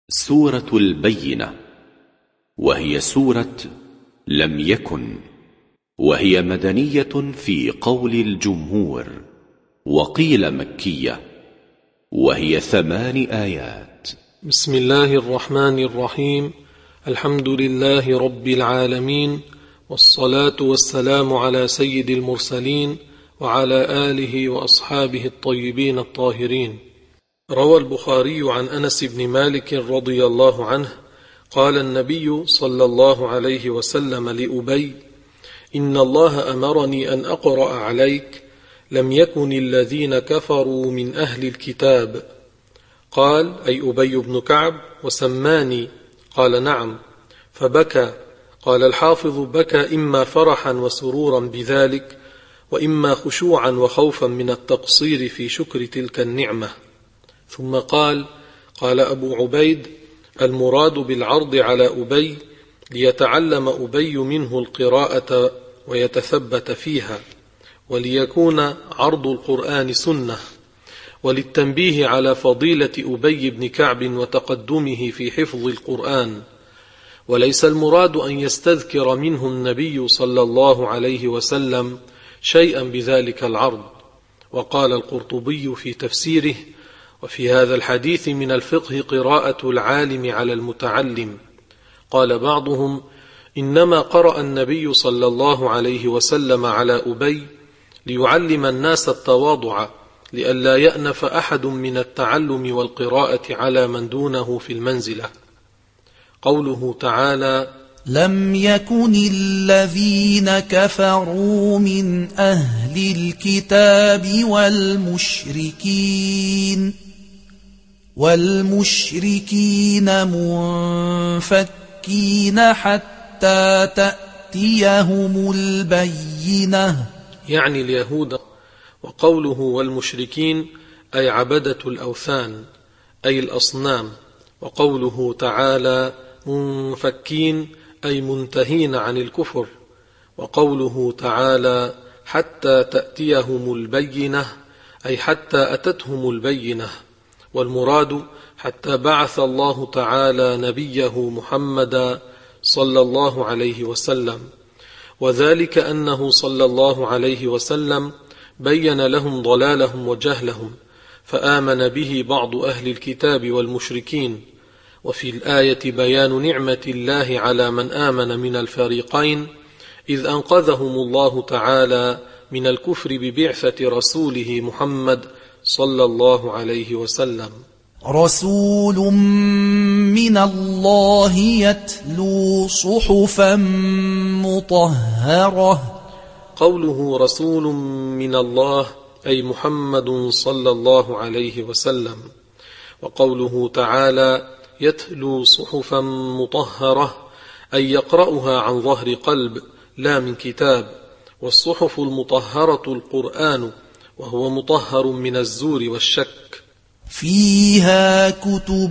سورة البينة، وهي سورة لم يكن، وهي مدنية في قول الجمهور، وقيل مكية، وهي 8 آيات. بسم الله الرحمن الرحيم. الحمد لله رب العالمين، والصلاة والسلام على سيد المرسلين وعلى آله وأصحابه الطيبين الطاهرين. روى البخاري عن أنس بن مالك رضي الله عنه قال النبي صلى الله عليه وسلم لأبي: إن الله أمرني أن أقرأ عليك لم يكن الذين كفروا من أهل الكتاب. قال: أي أبي بن كعب، وسماني؟ قال: نعم. فبكى. قال الحافظ: بكى إما فرحا وسرورا بذلك، وإما خشوعا وخوفا من التقصير في شكر تلك النعمة. ثم قال أبو عبيد: المراد بالعرض على أبي ليتعلم أبي منه القراءة ويتثبت فيها، وليكون عرض القرآن سنة، وللتنبيه على فضيلة أبي بن كعب وتقدمه في حفظ القرآن، وليس المراد أن يستذكر منه النبي صلى الله عليه وسلم شيئا بذلك العرض. وقال القرطبي في تفسيره: وفي هذا الحديث من الفقه قراءة العالم على المتعلم. قال بعضهم: إنما قرأ النبي صلى الله عليه وسلم على أبي ليعلم الناس التواضع، لئلا يأنف أحد من التعلم والقراءة على من دونه في المنزلة. قوله تعالى: لم يكن الذين كفروا من أهل الكتاب والمشركين منفكين حتى تأتيهم البينة، يعني اليهود. وقوله والمشركين أي عبدة الأوثان، أي الأصنام. وقوله تعالى منفكين أي منتهين عن الكفر. وقوله تعالى حتى تأتيهم البينة أي حتى أتتهم البينة، والمراد حتى بعث الله تعالى نبيه محمدا صلى الله عليه وسلم، وذلك أنه صلى الله عليه وسلم بين لهم ضلالهم وجهلهم، فآمن به بعض أهل الكتاب والمشركين. وفي الآية بيان نعمة الله على من آمن من الفريقين، إذ أنقذهم الله تعالى من الكفر ببعثة رسوله محمد صلى الله عليه وسلم. رسول من الله يتلو صحفا مطهرة. قوله رسول من الله أي محمد صلى الله عليه وسلم. وقوله تعالى يتلو صحفا مطهرة أي يقرأها عن ظهر قلب لا من كتاب. والصحف المطهرة القرآن، وهو مطهر من الزور والشك. فيها كتب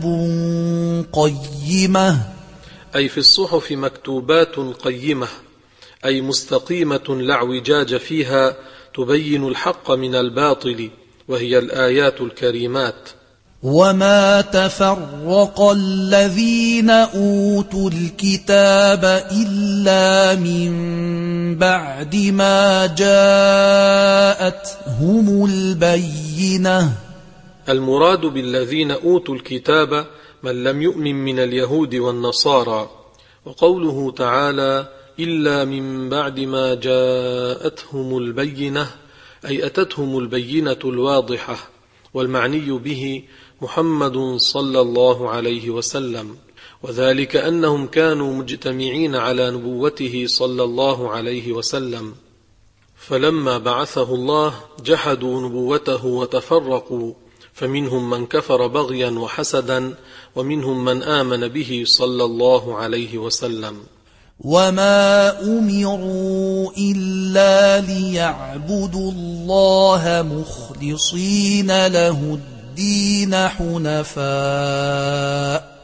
قيمة، أي في الصحف مكتوبات قيمة، أي مستقيمة لا اعوجاج فيها، تبين الحق من الباطل، وهي الآيات الكريمات. وما تفرق الذين أوتوا الكتاب إلا من بعد ما جاءتهم البينة. المراد بالذين أوتوا الكتاب من لم يؤمن من اليهود والنصارى. وقوله تعالى إلا من بعد ما جاءتهم البينة أي أتتهم البينة الواضحة، والمعني به محمد صلى الله عليه وسلم، وذلك أنهم كانوا مجتمعين على نبوته صلى الله عليه وسلم، فلما بعثه الله جحدوا نبوته وتفرقوا، فمنهم من كفر بغيا وحسدا، ومنهم من آمن به صلى الله عليه وسلم. وما أمروا إلا ليعبدوا الله مخلصين له الدين حنفاء،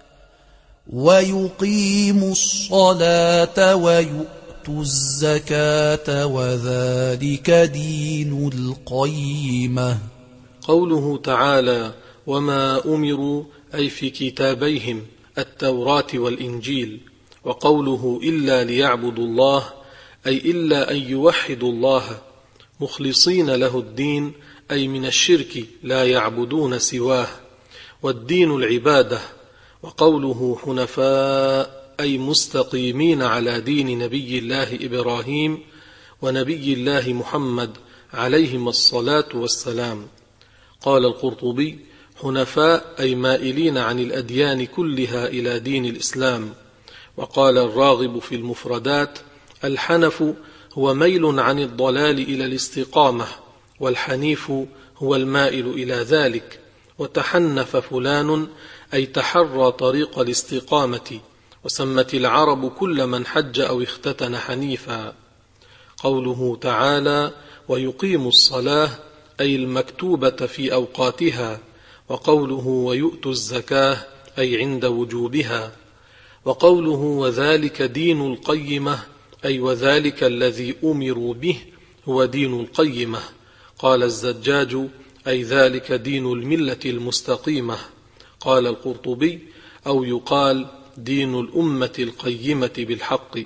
ويقيموا الصلاة ويؤتوا الزكاة، وذلك دين القيمة. قوله تعالى وما أمروا أي في كتابيهم التوراة والإنجيل. وقوله إلا ليعبدوا الله أي إلا أن يوحدوا الله مخلصين له الدين، أي من الشرك لا يعبدون سواه، والدين العبادة. وقوله حنفاء أي مستقيمين على دين نبي الله إبراهيم ونبي الله محمد عليهما الصلاة والسلام. قال القرطبي حنفاء أي مائلين عن الأديان كلها إلى دين الإسلام. وقال الراغب في المفردات الحنف هو ميل عن الضلال إلى الاستقامة، والحنيف هو المائل إلى ذلك. وتحنف فلان أي تحرى طريق الاستقامة، وسمت العرب كل من حج أو اختتن حنيفا. قوله تعالى ويقيم الصلاة أي المكتوبة في أوقاتها. وقوله ويؤتوا الزكاة أي عند وجوبها. وقوله وذلك دين القيمة أي وذلك الذي أمروا به هو دين القيمة. قال الزجاج أي ذلك دين الملة المستقيمة. قال القرطبي أو يقال دين الأمة القيمة بالحق.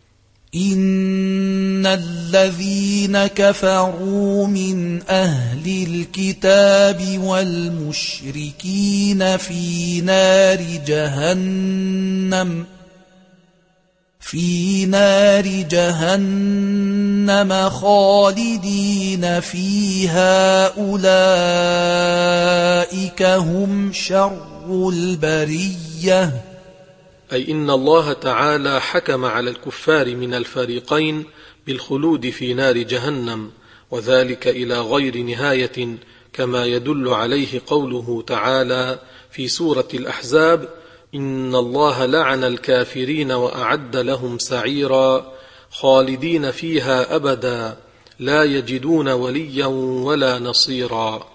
إن الذين كفروا من أهل الكتاب والمشركين في نار جهنم خالدين فيها أولئك هم شر البرية. أي إن الله تعالى حكم على الكفار من الفريقين بالخلود في نار جهنم، وذلك إلى غير نهاية، كما يدل عليه قوله تعالى في سورة الأحزاب إن الله لعن الكافرين وأعد لهم سعيرا خالدين فيها أبدا لا يجدون وليا ولا نصيرا.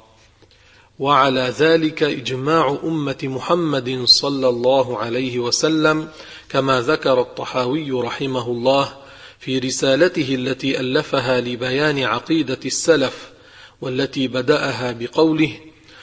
وعلى ذلك إجماع أمة محمد صلى الله عليه وسلم، كما ذكر الطحاوي رحمه الله في رسالته التي ألفها لبيان عقيدة السلف، والتي بدأها بقوله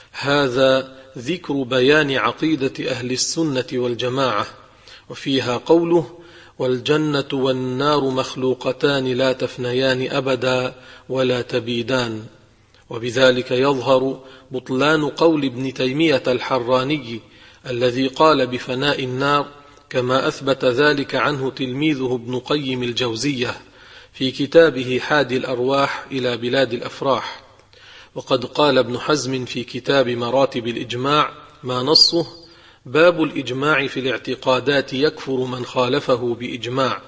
هذا ذكر بيان عقيدة أهل السنة والجماعة، وفيها قوله والجنة والنار مخلوقتان لا تفنيان أبدا ولا تبيدان. وبذلك يظهر بطلان قول ابن تيمية الحراني الذي قال بفناء النار، كما أثبت ذلك عنه تلميذه ابن قيم الجوزية في كتابه حادي الأرواح إلى بلاد الأفراح. وقد قال ابن حزم في كتاب مراتب الإجماع ما نصه باب الإجماع في الاعتقادات يكفر من خالفه بإجماع.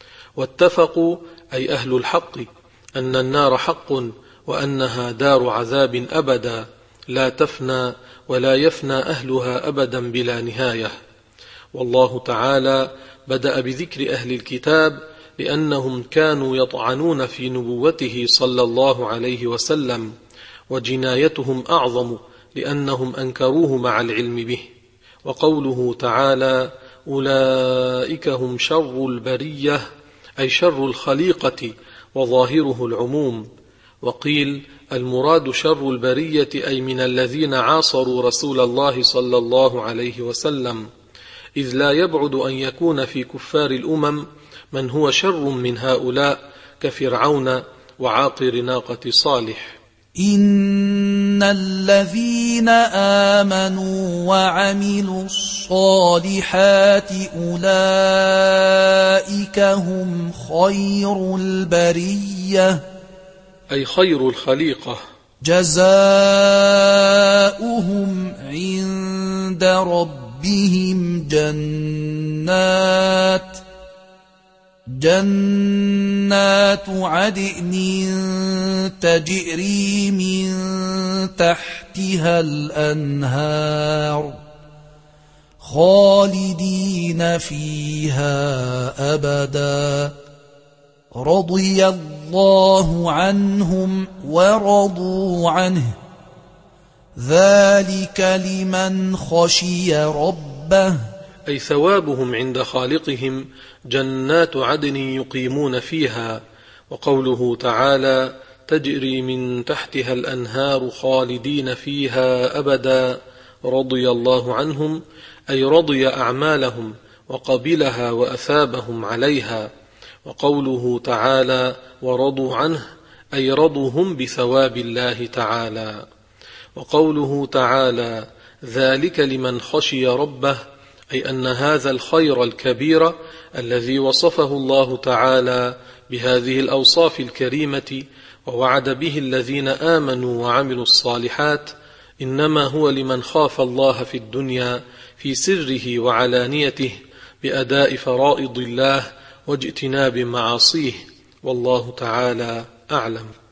واتفقوا أي أهل الحق أن النار حق، وأنها دار عذاب أبدا لا تفنى ولا يفنى أهلها أبدا بلا نهاية. والله تعالى بدأ بذكر أهل الكتاب لأنهم كانوا يطعنون في نبوته صلى الله عليه وسلم، وجنايتهم أعظم لأنهم أنكروه مع العلم به. وقوله تعالى أولئك هم شر البرية أي شر الخليقة، وظاهره العموم. وقيل المراد شر البرية أي من الذين عاصروا رسول الله صلى الله عليه وسلم، إذ لا يبعد أن يكون في كفار الأمم من هو شر من هؤلاء كفرعون وعاقر ناقة صالح. إن الذين آمنوا وعملوا الصالحات أولئك هم خير البرية أي خير الخليقة، جزاؤهم عند ربهم جنات عدن تجري من تحتها الأنهار خالدين فيها أبدا رضي الله عنهم ورضوا عنه ذلك لمن خشي ربه. أي ثوابهم عند خالقهم جنات عدن يقيمون فيها. وقوله تعالى تجري من تحتها الأنهار خالدين فيها أبدا رضي الله عنهم أي رضي أعمالهم وقبلها وأثابهم عليها. وقوله تعالى ورضوا عنه أي رضوا هم بثواب الله تعالى. وقوله تعالى ذلك لمن خشي ربه أي أن هذا الخير الكبير الذي وصفه الله تعالى بهذه الأوصاف الكريمة ووعد به الذين آمنوا وعملوا الصالحات إنما هو لمن خاف الله في الدنيا في سره وعلانيته بأداء فرائض الله واجتناب معاصيه، والله تعالى أعلم.